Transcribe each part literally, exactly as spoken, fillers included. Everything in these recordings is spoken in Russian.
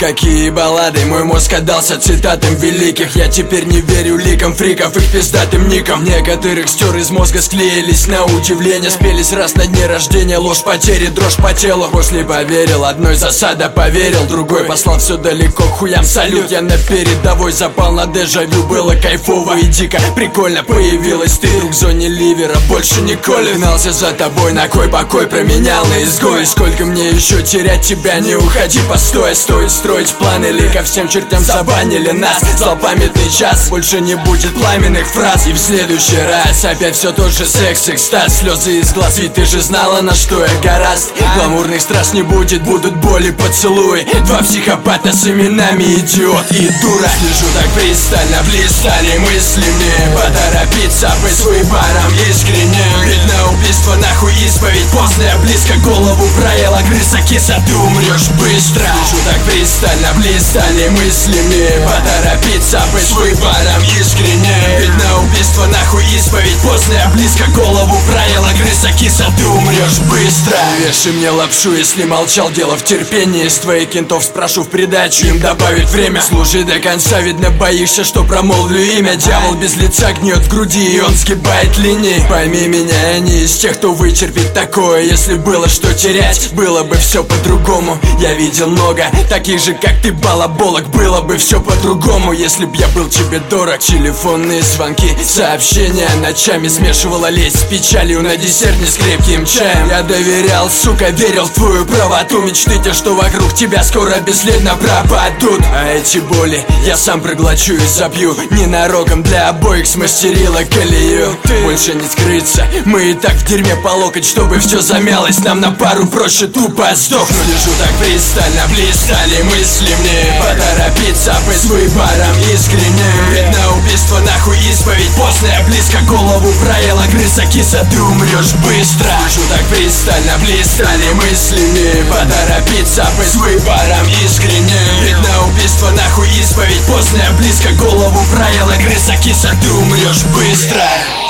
Какие баллады, мой мозг отдался цитатам великих. Я теперь не верю ликам фриков, их пиздатым никам. Некоторых стер из мозга, склеились на удивление. Спелись раз на дне рождения, ложь потери, дрожь по телу. После поверил, одной засада поверил, другой послал все далеко, к хуям салют. Я на передовой запал на дежавю, было кайфово и дико. Прикольно появилась ты, друг в зоне ливера, больше не колет. Гнался за тобой, на кой покой променял на изгой. Сколько мне еще терять тебя, не уходи, постой. Стоит строить планы, ли ко всем чертям забанили нас. Зал памятный час, больше не будет пламенных фраз. И в следующий раз опять все тот же секс, экстаз, слезы из глаз. Ведь ты же знала, на что я гораст. Гламурных страз не будет, будут боли, поцелуи. Два психопата с именами идиот и дура. Слежу так пристально, блистали мысли мне. Поторопиться быть с выбором искренне. Ведь на убийство нахуй исповедь, поздно, близко голову проела крыса, киса, ты умрешь быстро. Слежу так пристально, блистали мысли мне. Поторопиться быть с выбором искренне. Ведь на убийство нахуй исповедь, поздно, близко голову проела крыса, киса, ты умрешь быстро. Веши мне лапшу, если молчал, дело в терпении. Из твоих кентов спрошу в придачу, им добавить время. Служи до конца, видно боишься, что промолвлю имя. Дьявол без лица гнет в груди, и он сгибает линии. Пойми меня, я не из тех, кто вытерпит такое. Если было что терять, было бы все по-другому. Я видел много таких же, как ты, балаболок. Было бы все по-другому, если б я был тебе дорог. Телефонные звонки, сообщения ночами смешивала лезть с печалью на десерт не с крепким чаем. Я доверял, сука, верил в твою правоту. Мечты те, что вокруг тебя скоро бесследно пропадут. А эти боли я сам проглочу и забью. Ненароком для обоих смастерила колею. Больше не скрыться, мы и так в дерьме по локоть. Чтобы все замялось, нам на пару проще тупо сдохнуть. Лежу так пристально, блистали мысли мне. Поторопиться быть с выбором искренне. Ведь на убийство нахуй исповедь, поздно, близко голову проела крыса, киса, ты умрешь быстро. Лежу так пристально, блистали мысли мне. Поторопиться быть с выбором искренне. Ведь на убийство нахуй исповедь, поздно, близко голову проела крыса, киса, ты умрешь быстро.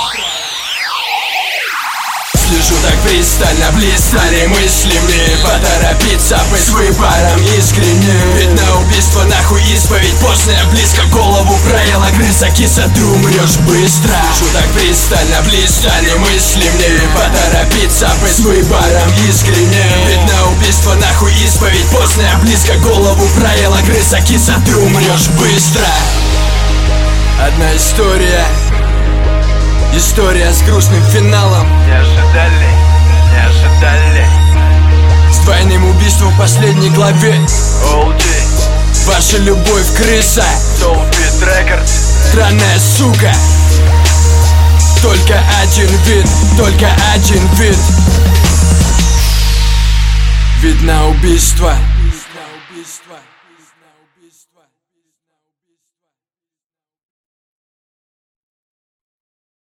Слежу так пристально, блистали мысли мне. Поторопиться быть с выбором искренне. Ведь на убийство нахуй исповедь, поздно, близко голову проела крыса, киса, ты умрешь быстро. Слежу так пристально, блистали мысли мне. Поторопиться быть с выбором искренне. Ведь на убийство нахуй исповедь, поздно, близко голову проела крыса, киса, ты умрешь быстро. Одна история, история с грустным финалом. Не ожидали, не ожидали. С двойным убийством в последней главе. Оу джей, Ваша любовь, крыса, Soulbeat Records. странная сука. Только один вид, только один вид. Вид на убийство.